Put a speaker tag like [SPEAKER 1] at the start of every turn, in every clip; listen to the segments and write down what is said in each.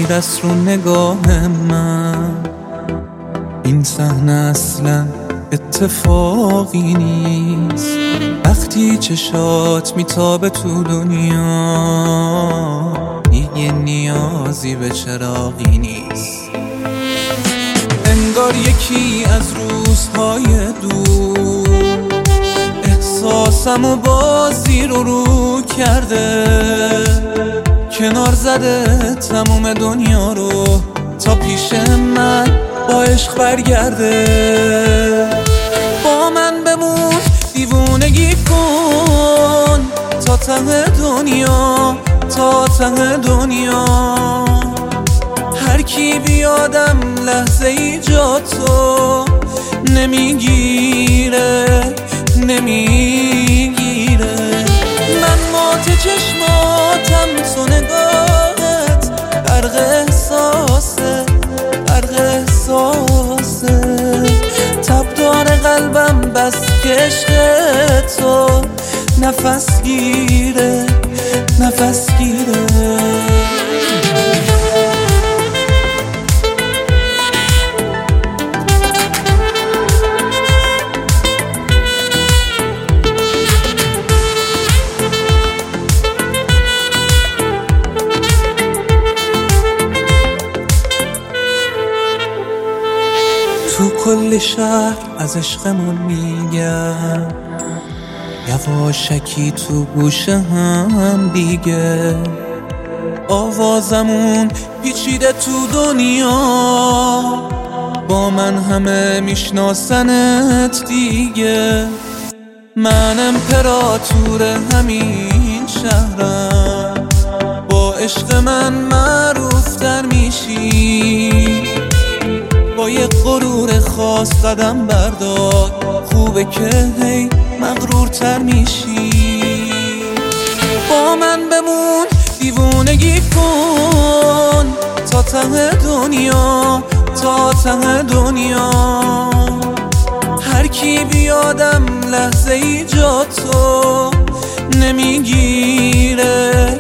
[SPEAKER 1] غیر از رو نگاه من این صحنه اصلا اتفاقی نیست. وقتی چشات میتابه تو دنیا دیگه نیازی به چراغی نیست. انگار یکی از روزهای دور احساسم و بازی رو کرده، کنار زده تموم دنیا رو تا پیش من با عشق برگرده. با من بمون دیوونگی کن تا ته دنیا، تا ته دنیا. هر کی بیادم لحظه ای جا تو نمیگیره، نمیگیره. من مات چشماتم تو نگاهت غرق احساسه، غرق احساسه. تب داره قلبم بس که عشق تو نفس گیره، نفس گیره. تو کل شهر از عشقمون میگن، یواشکی تو گوشه هم دیگه. آوازمون پیچیده تو دنیا، با من همه میشناسنت دیگه. من امپراتور همین شهرم، با عشق من معروف تر میشی. با یه غرور خاص قدم بردار، خوبه که هی مغرورتر میشی. با من بمون دیوونگی کن تا ته دنیا، تا ته دنیا. هر کی بیادم لحظه ای جا تو نمیگیره،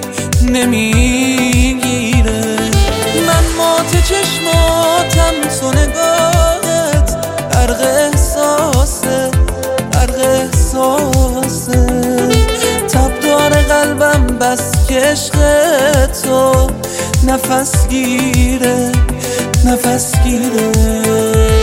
[SPEAKER 1] نمیگیره. من مات چشماتم تو نگاهت غرق احساسه، غرق احساسه. تب داره قلبم بس که عشق تو نفس گیره، نفس گیره.